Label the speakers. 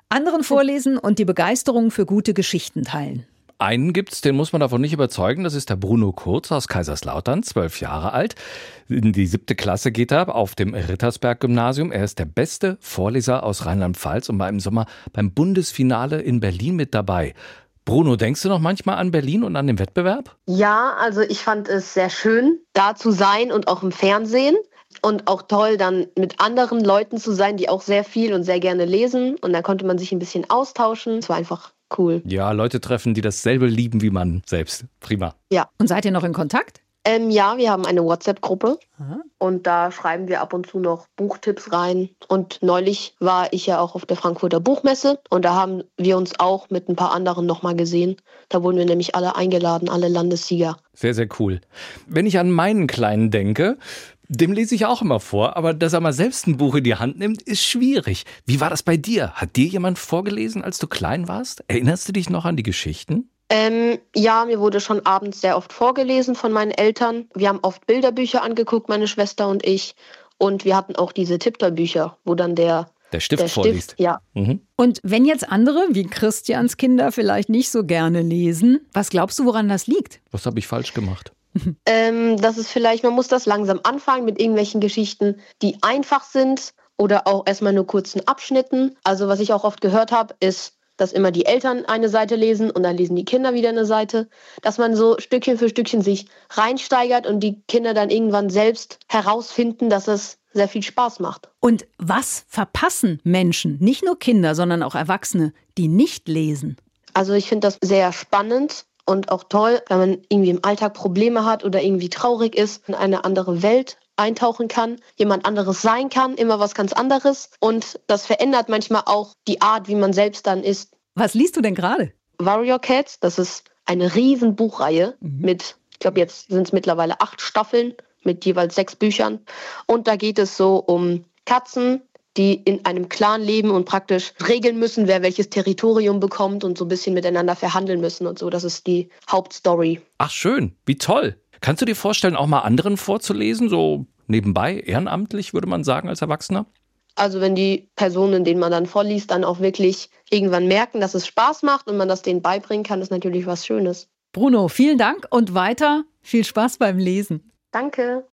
Speaker 1: Anderen vorlesen und die Begeisterung für gute Geschichten teilen.
Speaker 2: Einen gibt's, den muss man davon nicht überzeugen. Das ist der Bruno Kurz aus Kaiserslautern, 12 Jahre alt. In die 7. Klasse geht er auf dem Rittersberg-Gymnasium. Er ist der beste Vorleser aus Rheinland-Pfalz und war im Sommer beim Bundesfinale in Berlin mit dabei. Bruno, denkst du noch manchmal an Berlin und an den Wettbewerb?
Speaker 3: Ja, also ich fand es sehr schön, da zu sein und auch im Fernsehen. Und auch toll, dann mit anderen Leuten zu sein, die auch sehr viel und sehr gerne lesen. Und dann konnte man sich ein bisschen austauschen. Es war einfach cool.
Speaker 2: Ja, Leute treffen, die dasselbe lieben wie man selbst. Prima.
Speaker 3: Ja.
Speaker 1: Und seid ihr noch in Kontakt?
Speaker 3: Ja, wir haben eine WhatsApp-Gruppe und da schreiben wir ab und zu noch Buchtipps rein. Und neulich war ich ja auch auf der Frankfurter Buchmesse und da haben wir uns auch mit ein paar anderen nochmal gesehen. Da wurden wir nämlich alle eingeladen, alle Landessieger.
Speaker 2: Sehr, sehr cool. Wenn ich an meinen Kleinen denke, dem lese ich auch immer vor, aber dass er mal selbst ein Buch in die Hand nimmt, ist schwierig. Wie war das bei dir? Hat dir jemand vorgelesen, als du klein warst? Erinnerst du dich noch an die Geschichten?
Speaker 3: Ja, mir wurde schon abends sehr oft vorgelesen von meinen Eltern. Wir haben oft Bilderbücher angeguckt, meine Schwester und ich. Und wir hatten auch diese Tippterbücher, wo dann der
Speaker 2: Stift vorliest.
Speaker 3: Ja.
Speaker 2: Mhm.
Speaker 1: Und wenn jetzt andere, wie Christians Kinder, vielleicht nicht so gerne lesen, was glaubst du, woran das liegt?
Speaker 2: Was habe ich falsch gemacht?
Speaker 3: Das ist vielleicht, man muss das langsam anfangen mit irgendwelchen Geschichten, die einfach sind oder auch erstmal nur kurzen Abschnitten. Also was ich auch oft gehört habe, ist, dass immer die Eltern eine Seite lesen und dann lesen die Kinder wieder eine Seite. Dass man so Stückchen für Stückchen sich reinsteigert und die Kinder dann irgendwann selbst herausfinden, dass es sehr viel Spaß macht.
Speaker 1: Und was verpassen Menschen, nicht nur Kinder, sondern auch Erwachsene, die nicht lesen?
Speaker 3: Also ich finde das sehr spannend und auch toll, wenn man irgendwie im Alltag Probleme hat oder irgendwie traurig ist, in eine andere Welt eintauchen kann, jemand anderes sein kann, immer was ganz anderes. Und das verändert manchmal auch die Art, wie man selbst dann ist.
Speaker 1: Was liest du denn gerade?
Speaker 3: Warrior Cats, das ist eine riesen Buchreihe mit, ich glaube jetzt sind es mittlerweile 8 Staffeln mit jeweils 6 Büchern. Und da geht es so um Katzen, die in einem Clan leben und praktisch regeln müssen, wer welches Territorium bekommt und so ein bisschen miteinander verhandeln müssen und so. Das ist die Hauptstory.
Speaker 2: Ach schön, wie toll. Kannst du dir vorstellen, auch mal anderen vorzulesen, so nebenbei, ehrenamtlich, würde man sagen, als Erwachsener?
Speaker 3: Also wenn die Personen, denen man dann vorliest, dann auch wirklich irgendwann merken, dass es Spaß macht und man das denen beibringen kann, ist natürlich was Schönes.
Speaker 1: Bruno, vielen Dank und weiter viel Spaß beim Lesen.
Speaker 3: Danke.